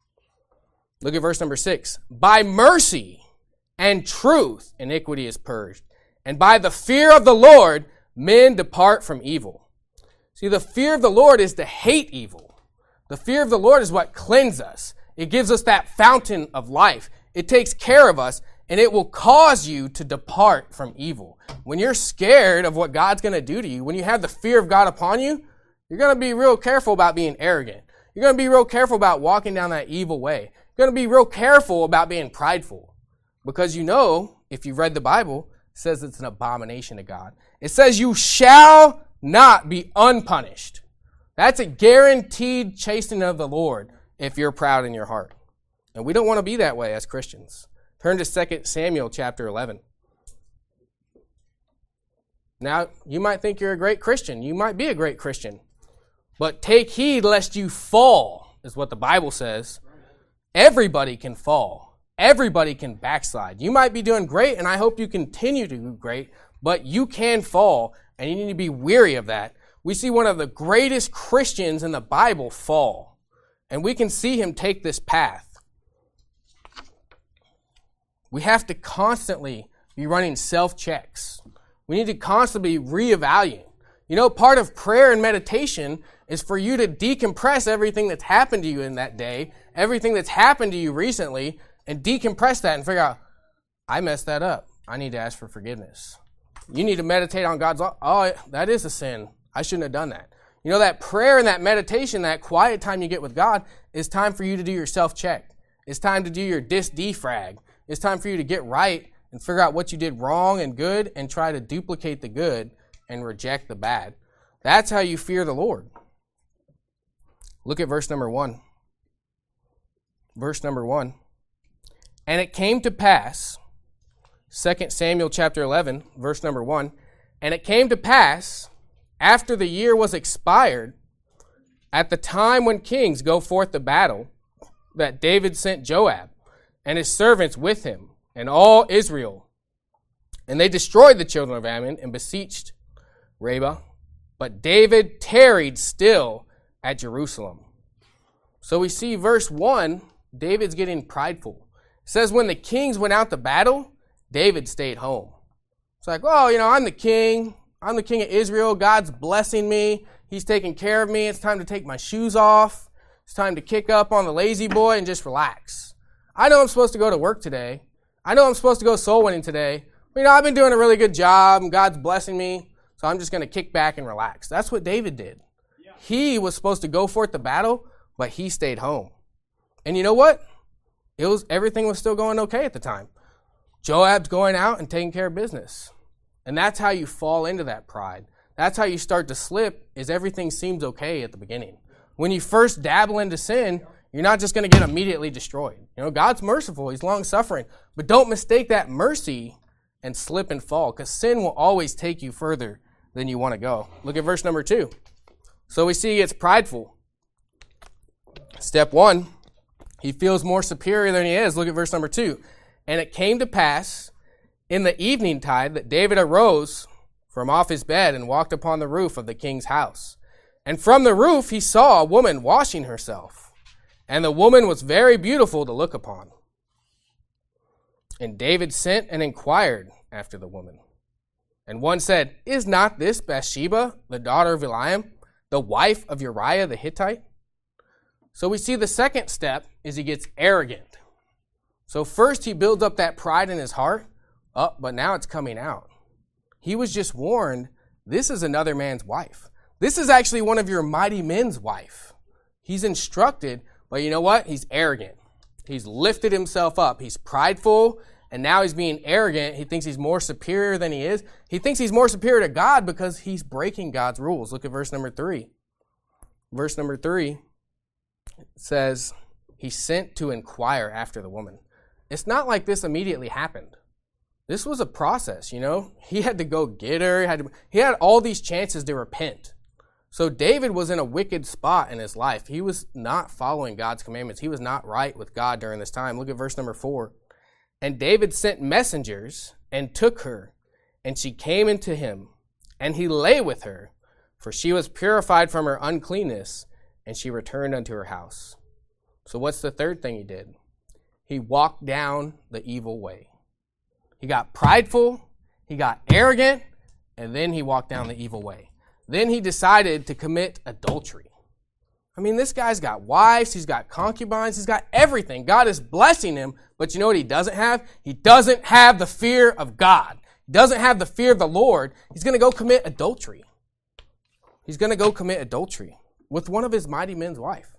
Look at verse number six. By mercy and truth, iniquity is purged. And by the fear of the Lord, men depart from evil. See, the fear of the Lord is to hate evil. The fear of the Lord is what cleanses us. It gives us that fountain of life. It takes care of us, and it will cause you to depart from evil. When you're scared of what God's going to do to you, when you have the fear of God upon you, you're going to be real careful about being arrogant. You're going to be real careful about walking down that evil way. You're going to be real careful about being prideful. Because you know, if you've read the Bible, it says it's an abomination to God. It says you shall not be unpunished. That's a guaranteed chastening of the Lord if you're proud in your heart. And we don't want to be that way as Christians. Turn to Second Samuel chapter eleven. Now, you might think you're a great Christian. You might be a great Christian. But take heed lest you fall, is what the Bible says. Everybody can fall. Everybody can backslide. You might be doing great, and I hope you continue to do great, but you can fall, and you need to be weary of that. We see one of the greatest Christians in the Bible fall, and we can see him take this path. We have to constantly be running self-checks. We need to constantly reevaluate. You know, part of prayer and meditation is for you to decompress everything that's happened to you in that day, everything that's happened to you recently, and decompress that and figure out, I messed that up. I need to ask for forgiveness. You need to meditate on God's law. Oh, that is a sin. I shouldn't have done that. You know, that prayer and that meditation, that quiet time you get with God, is time for you to do your self-check. It's time to do your dis-defrag. It's time for you to get right and figure out what you did wrong and good and try to duplicate the good and reject the bad. That's how you fear the Lord. Look at verse number one. Verse number one. And it came to pass, Second Samuel chapter eleven, verse number one, and it came to pass, after the year was expired, at the time when kings go forth to battle, that David sent Joab and his servants with him and all Israel. And they destroyed the children of Ammon and besieged Rabbah. But David tarried still at Jerusalem. So we see verse one, David's getting prideful. It says when the kings went out to battle, David stayed home. It's like, oh, you know, I'm the king. I'm the king of Israel. God's blessing me. He's taking care of me. It's time to take my shoes off. It's time to kick up on the lazy boy and just relax. I know I'm supposed to go to work today. I know I'm supposed to go soul winning today. But, you know, I've been doing a really good job and God's blessing me. So I'm just going to kick back and relax. That's what David did. Yeah. He was supposed to go forth to battle, but he stayed home. And you know what? It was everything was still going okay at the time. Joab's going out and taking care of business. And that's how you fall into that pride. That's how you start to slip, is everything seems okay at the beginning. When you first dabble into sin, you're not just going to get immediately destroyed. You know, God's merciful. He's long-suffering. But don't mistake that mercy and slip and fall, because sin will always take you further than you want to go. Look at verse number two. So we see he gets prideful. Step one, he feels more superior than he is. Look at verse number two. And it came to pass in the evening tide that David arose from off his bed and walked upon the roof of the king's house. And from the roof he saw a woman washing herself. And the woman was very beautiful to look upon. And David sent and inquired after the woman. And one said, Is not this Bathsheba, the daughter of Eliam, the wife of Uriah the Hittite? So we see the second step is he gets arrogant. So first he builds up that pride in his heart, oh, but now it's coming out. He was just warned, this is another man's wife. This is actually one of your mighty men's wife. He's instructed, but you know what? He's arrogant. He's lifted himself up. He's prideful, and now he's being arrogant. He thinks he's more superior than he is. He thinks he's more superior to God because he's breaking God's rules. Look at verse number three. Verse number three says, he sent to inquire after the woman. It's not like this immediately happened. This was a process, you know. He had to go get her. He had, to, he had all these chances to repent. So David was in a wicked spot in his life. He was not following God's commandments. He was not right with God during this time. Look at verse number four. And David sent messengers and took her, and she came into him, and he lay with her, for she was purified from her uncleanness, and she returned unto her house. So what's the third thing he did? He walked down the evil way. He got prideful, he got arrogant, and then he walked down the evil way. Then he decided to commit adultery. I mean, this guy's got wives, he's got concubines, he's got everything. God is blessing him, but you know what he doesn't have? He doesn't have the fear of God. He doesn't have the fear of the Lord. He's going to go commit adultery. He's going to go commit adultery with one of his mighty men's wife.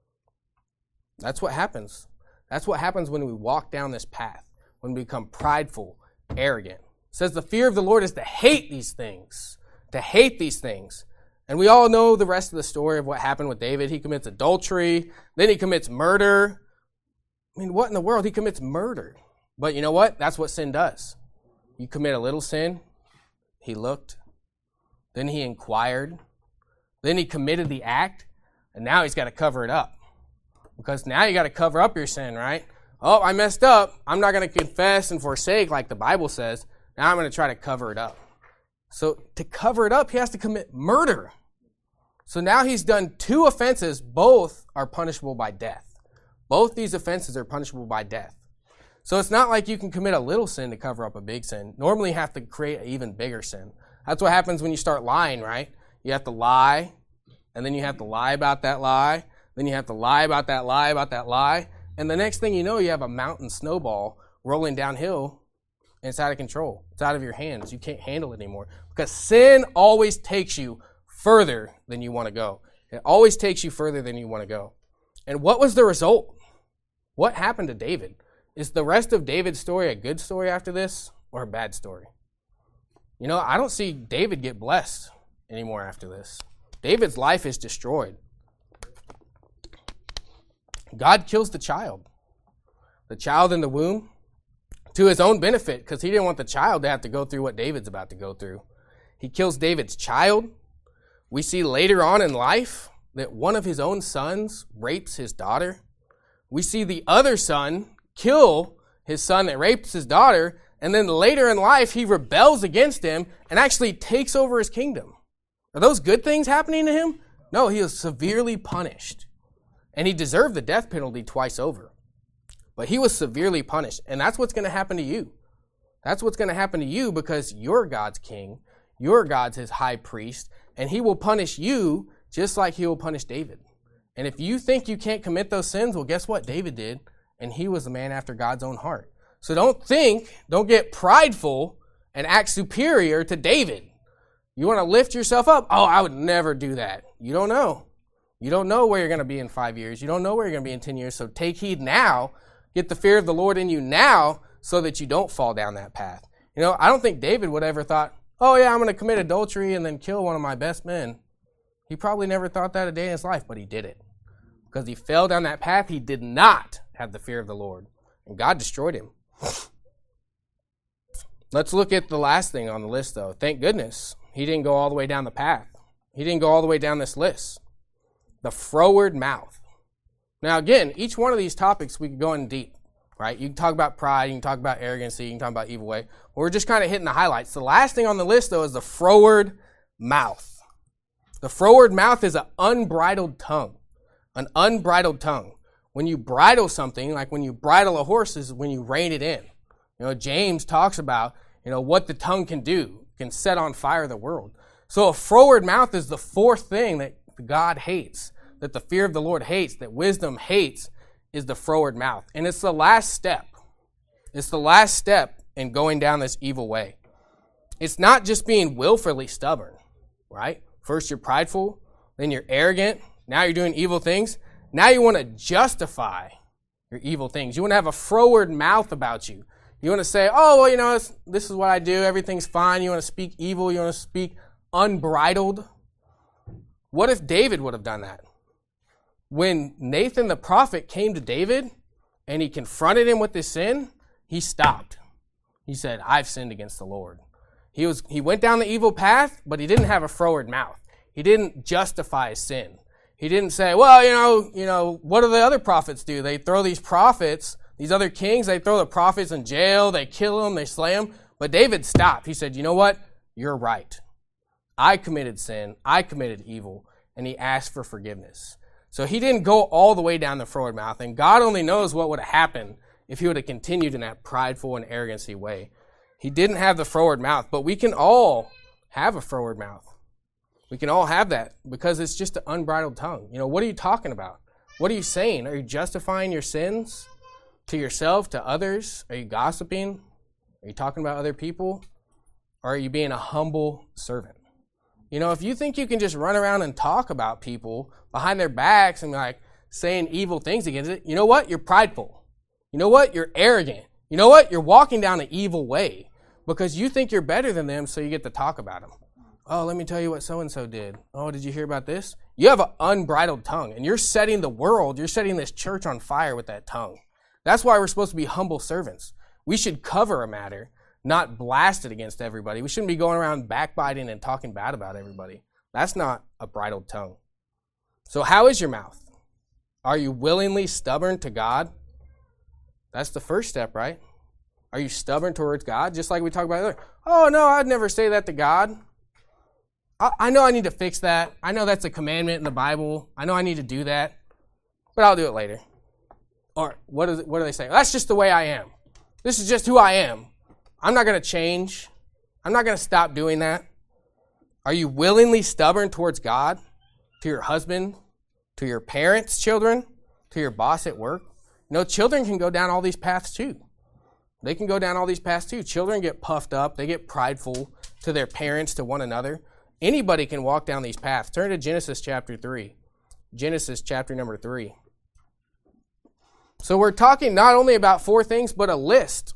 That's what happens. That's what happens when we walk down this path, when we become prideful, arrogant. It says the fear of the Lord is to hate these things, to hate these things. And we all know the rest of the story of what happened with David. He commits adultery, then he commits murder. I mean, what in the world? He commits murder. But you know what? That's what sin does. You commit a little sin, he looked, then he inquired, then he committed the act, and now he's got to cover it up. Because now you got to cover up your sin, right? Oh, I messed up. I'm not going to confess and forsake like the Bible says. Now I'm going to try to cover it up. So to cover it up, he has to commit murder. So now he's done two offenses. Both are punishable by death. Both these offenses are punishable by death. So it's not like you can commit a little sin to cover up a big sin. Normally you have to create an even bigger sin. That's what happens when you start lying, right? You have to lie, and then you have to lie about that lie. Then you have to lie about that lie about that lie. And the next thing you know, you have a mountain snowball rolling downhill, and it's out of control. It's out of your hands. You can't handle it anymore. Because sin always takes you further than you want to go. It always takes you further than you want to go. And what was the result? What happened to David? Is the rest of David's story a good story after this or a bad story? You know, I don't see David get blessed anymore after this. David's life is destroyed. God kills the child. The child in the womb to his own benefit, because he didn't want the child to have to go through what David's about to go through. He kills David's child. We see later on in life that one of his own sons rapes his daughter. We see the other son kill his son that rapes his daughter, and then later in life he rebels against him and actually takes over his kingdom. Are those good things happening to him? No, he was severely punished. And he deserved the death penalty twice over. But he was severely punished. And that's what's going to happen to you. That's what's going to happen to you because you're God's king. You're God's his high priest. And he will punish you just like he will punish David. And if you think you can't commit those sins, well, guess what? David did. And he was a man after God's own heart. So don't think, don't get prideful and act superior to David. You want to lift yourself up? Oh, I would never do that. You don't know. You don't know where you're going to be in five years. You don't know where you're going to be in ten years. So take heed now. Get the fear of the Lord in you now so that you don't fall down that path. You know, I don't think David would ever thought, oh yeah, I'm going to commit adultery and then kill one of my best men. He probably never thought that a day in his life, but he did it. Because he fell down that path, he did not have the fear of the Lord. And God destroyed him. Let's look at the last thing on the list, though. Thank goodness he didn't go all the way down the path. He didn't go all the way down this list. The froward mouth. Now, again, each one of these topics we could go in deep, right? You can talk about pride, you can talk about arrogancy, you can talk about evil way. We're just kind of hitting the highlights. The last thing on the list, though, is the froward mouth. The froward mouth is an unbridled tongue. An unbridled tongue. When you bridle something, like when you bridle a horse, is when you rein it in. You know, James talks about, you know, what the tongue can do. It can set on fire the world. So a froward mouth is the fourth thing that God hates, that the fear of the Lord hates, that wisdom hates, is the froward mouth. And it's the last step. It's the last step in going down this evil way. It's not just being willfully stubborn, right? First you're prideful, then you're arrogant, now you're doing evil things. Now you want to justify your evil things. You want to have a froward mouth about you. You want to say, oh, well, you know, this, this is what I do. Everything's fine. You want to speak evil. You want to speak unbridled. What if David would have done that? When Nathan the prophet came to David and he confronted him with his sin, he stopped. He said, I've sinned against the Lord. He was he went down the evil path, but he didn't have a froward mouth. He didn't justify his sin. He didn't say, well, you know, you know, what do the other prophets do? They throw these prophets, these other kings, they throw the prophets in jail, they kill them, they slay them. But David stopped. He said, you know what? You're right. I committed sin. I committed evil. And he asked for forgiveness. So he didn't go all the way down the froward mouth. And God only knows what would have happened if he would have continued in that prideful and arrogancy way. He didn't have the froward mouth, but we can all have a froward mouth. We can all have that because it's just an unbridled tongue. You know, what are you talking about? What are you saying? Are you justifying your sins to yourself, to others? Are you gossiping? Are you talking about other people? Or are you being a humble servant? You know, if you think you can just run around and talk about people behind their backs and like saying evil things against it, you know what? You're prideful. You know what? You're arrogant. You know what? You're walking down an evil way because you think you're better than them, so you get to talk about them. Oh, let me tell you what so-and-so did. Oh, did you hear about this? You have an unbridled tongue, and you're setting the world, you're setting this church on fire with that tongue. That's why we're supposed to be humble servants. We should cover a matter, not blast it against everybody. We shouldn't be going around backbiting and talking bad about everybody. That's not a bridled tongue. So how is your mouth? Are you willingly stubborn to God? That's the first step, right? Are you stubborn towards God? Just like we talked about earlier. Oh, no, I'd never say that to God. I, I know I need to fix that. I know that's a commandment in the Bible. I know I need to do that, but I'll do it later. Or what, is it, what do they say? That's just the way I am. This is just who I am. I'm not going to change. I'm not going to stop doing that. Are you willingly stubborn towards God, to your husband, to your parents' children, to your boss at work? You know, children can go down all these paths too. They can go down all these paths too. Children get puffed up. They get prideful to their parents, to one another. Anybody can walk down these paths. Turn to Genesis chapter three. Genesis chapter number three. So we're talking not only about four things, but a list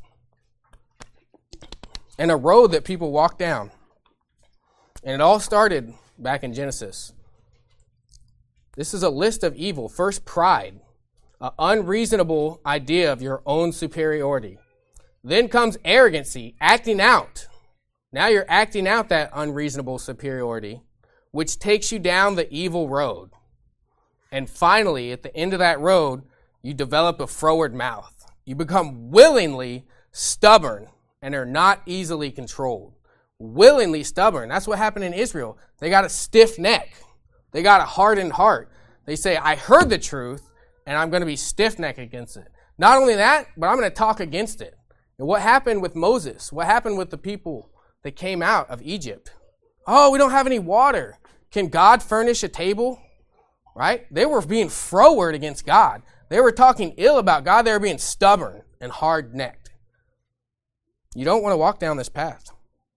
and a road that people walk down. And it all started back in Genesis. This is a list of evil. First, pride, an unreasonable idea of your own superiority. Then comes arrogancy, acting out. Now you're acting out that unreasonable superiority, which takes you down the evil road. And finally, at the end of that road, you develop a froward mouth. You become willingly stubborn and are not easily controlled. Willingly stubborn. That's what happened in Israel. They got a stiff neck. They got a hardened heart. They say, I heard the truth, and I'm going to be stiff-necked against it. Not only that, but I'm going to talk against it. And what happened with Moses? What happened with the people that came out of Egypt? Oh, we don't have any water. Can God furnish a table? Right? They were being froward against God. They were talking ill about God. They were being stubborn and hard-necked. You don't want to walk down this path.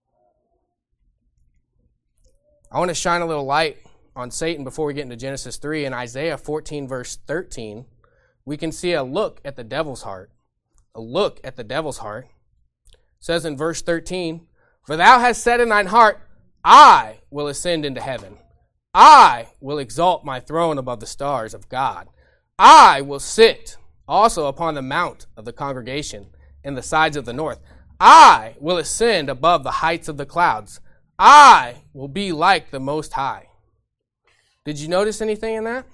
I want to shine a little light on Satan before we get into Genesis three. In Isaiah fourteen, verse thirteen, we can see a look at the devil's heart. A look at the devil's heart. It says in verse thirteen, For thou hast said in thine heart, I will ascend into heaven. I will exalt my throne above the stars of God. I will sit also upon the mount of the congregation in the sides of the north. I will ascend above the heights of the clouds. I will be like the Most High. Did you notice anything in that?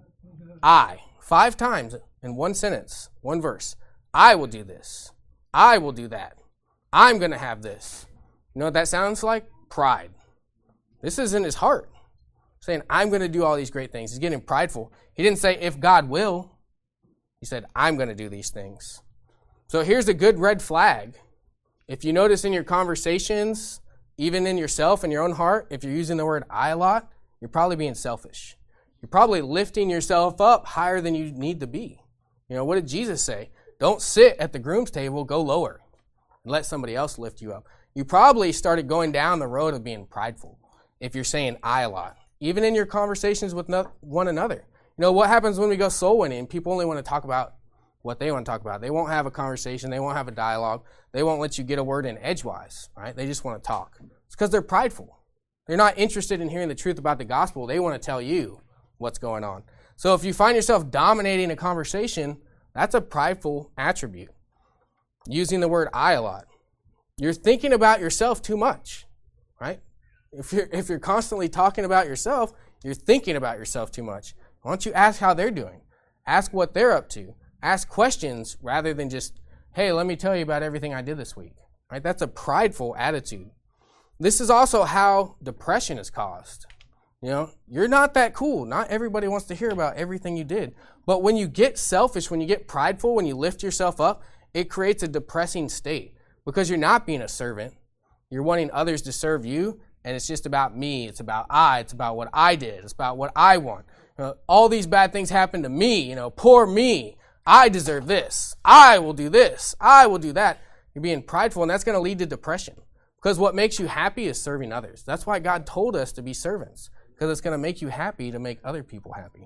I. Five times in one sentence, one verse. I will do this. I will do that. I'm going to have this. You know what that sounds like? Pride. This is in his heart. Saying, I'm going to do all these great things. He's getting prideful. He didn't say, if God will. He said, I'm going to do these things. So here's a good red flag. If you notice in your conversations, even in yourself, in your own heart, if you're using the word I a lot, you're probably being selfish. You're probably lifting yourself up higher than you need to be. You know, what did Jesus say? Don't sit at the groom's table, go lower and let somebody else lift you up. You probably started going down the road of being prideful if you're saying I a lot, even in your conversations with no, one another. You know, what happens when we go soul winning? People only want to talk about what they want to talk about. They won't have a conversation. They won't have a dialogue. They won't let you get a word in edgewise, right? They just want to talk. It's because they're prideful. They're not interested in hearing the truth about the gospel. They want to tell you what's going on. So if you find yourself dominating a conversation, that's a prideful attribute. Using the word I a lot. You're thinking about yourself too much, right? If you're, if you're constantly talking about yourself, you're thinking about yourself too much. Why don't you ask how they're doing? Ask what they're up to. Ask questions rather than just, hey, let me tell you about everything I did this week. Right? That's a prideful attitude. This is also how depression is caused. You know, you're not that cool. Not everybody wants to hear about everything you did. But when you get selfish, when you get prideful, when you lift yourself up, it creates a depressing state because you're not being a servant. You're wanting others to serve you, and it's just about me. It's about I. It's about what I did. It's about what I want. You know, all these bad things happen to me. You know, poor me. I deserve this. I will do this. I will do that. You're being prideful, and that's going to lead to depression. Because what makes you happy is serving others. That's why God told us to be servants. Because it's going to make you happy to make other people happy.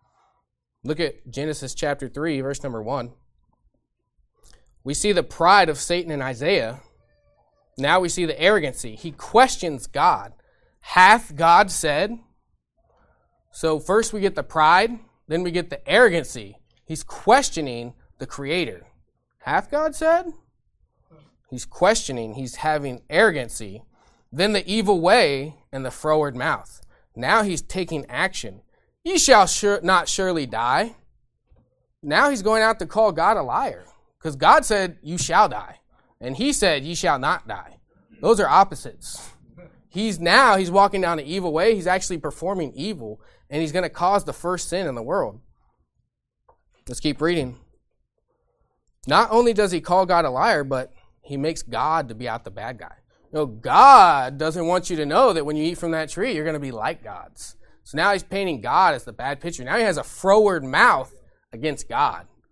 Look at Genesis chapter three, verse number one. We see the pride of Satan in Isaiah. Now we see the arrogancy. He questions God. Hath God said? So first we get the pride, then we get the arrogancy. He's questioning the Creator. Hath God said? He's questioning. He's having arrogancy. Then the evil way and the froward mouth. Now he's taking action. Ye shall sure, not surely die. Now he's going out to call God a liar. Because God said, you shall die. And he said, ye shall not die. Those are opposites. He's now, he's walking down the evil way. He's actually performing evil. And he's going to cause the first sin in the world. Let's keep reading. Not only does he call God a liar, but he makes God to be out the bad guy. You know, God doesn't want you to know that when you eat from that tree, you're going to be like gods. So now he's painting God as the bad picture. Now he has a froward mouth against God.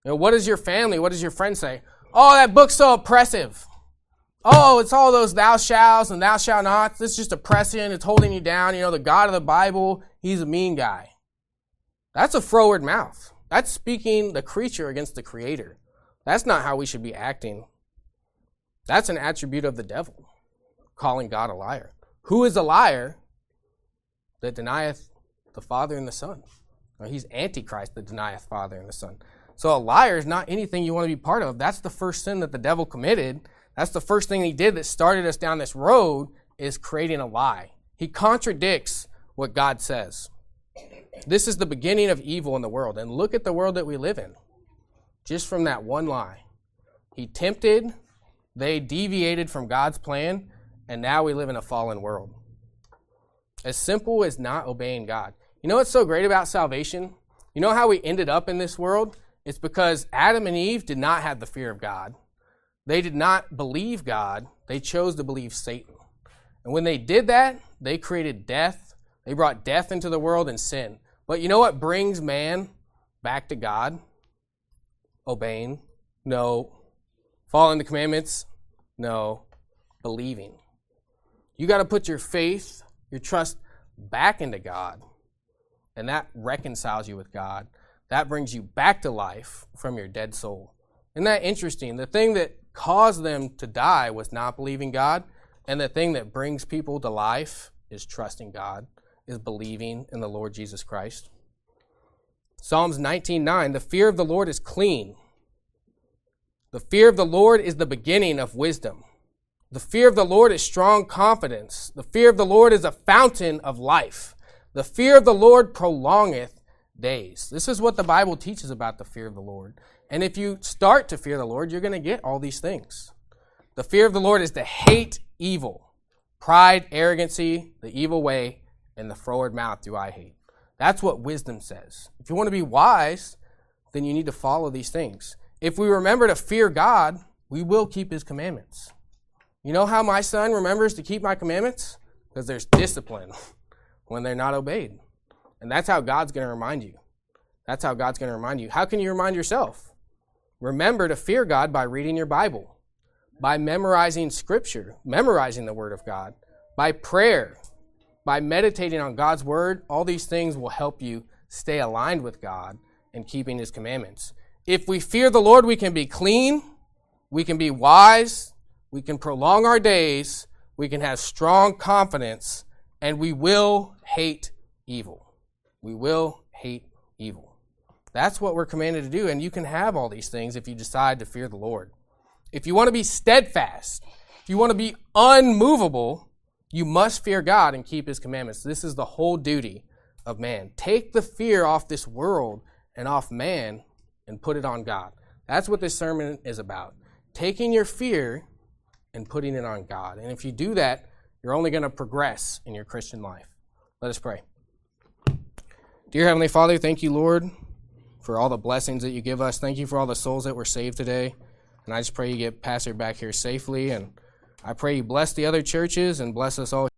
You know, what does your family, what does your friends say? Oh, that book's so oppressive. Oh, it's all those thou shalls and thou shalt nots. This is just oppressing. It's holding you down. You know, the God of the Bible, he's a mean guy. That's a froward mouth. That's speaking the creature against the creator. That's not how we should be acting. That's an attribute of the devil, calling God a liar. Who is a liar that denieth the Father and the Son? Well, he's Antichrist that denieth Father and the Son. So a liar is not anything you want to be part of. That's the first sin that the devil committed. That's the first thing he did that started us down this road, is creating a lie. He contradicts what God says. This is the beginning of evil in the world. And look at the world that we live in. Just from that one lie. He tempted, they deviated from God's plan, and now we live in a fallen world. As simple as not obeying God. You know what's so great about salvation? You know how we ended up in this world? It's because Adam and Eve did not have the fear of God. They did not believe God. They chose to believe Satan. And when they did that, they created death. They brought death into the world and sin. But you know what brings man back to God? Obeying? No. Following the commandments? No. Believing. You got to put your faith, your trust back into God. And that reconciles you with God. That brings you back to life from your dead soul. Isn't that interesting? The thing that caused them to die was not believing God. And the thing that brings people to life is trusting God, is believing in the Lord Jesus Christ. Psalms nineteen nine, the fear of the Lord is clean. The fear of the Lord is the beginning of wisdom. The fear of the Lord is strong confidence. The fear of the Lord is a fountain of life. The fear of the Lord prolongeth days. This is what the Bible teaches about the fear of the Lord. And if you start to fear the Lord, you're going to get all these things. The fear of the Lord is to hate evil. Pride, arrogancy, the evil way, and the froward mouth do I hate. That's what wisdom says. If you want to be wise, then you need to follow these things. If we remember to fear God, we will keep his commandments. You know how my son remembers to keep my commandments? Because there's discipline when they're not obeyed. And that's how God's going to remind you. That's how God's going to remind you. How can you remind yourself? Remember to fear God by reading your Bible, by memorizing Scripture, memorizing the Word of God, by prayer, by meditating on God's Word. All these things will help you stay aligned with God and keeping his commandments. If we fear the Lord, we can be clean, we can be wise, we can prolong our days, we can have strong confidence, and we will hate evil. We will hate evil. That's what we're commanded to do, and you can have all these things if you decide to fear the Lord. If you want to be steadfast, if you want to be unmovable, you must fear God and keep his commandments. This is the whole duty of man. Take the fear off this world and off man and put it on God. That's what this sermon is about. Taking your fear and putting it on God. And if you do that, you're only going to progress in your Christian life. Let us pray. Dear Heavenly Father, thank you, Lord, for all the blessings that you give us. Thank you for all the souls that were saved today. And I just pray you get Pastor back here safely. And I pray you bless the other churches and bless us all.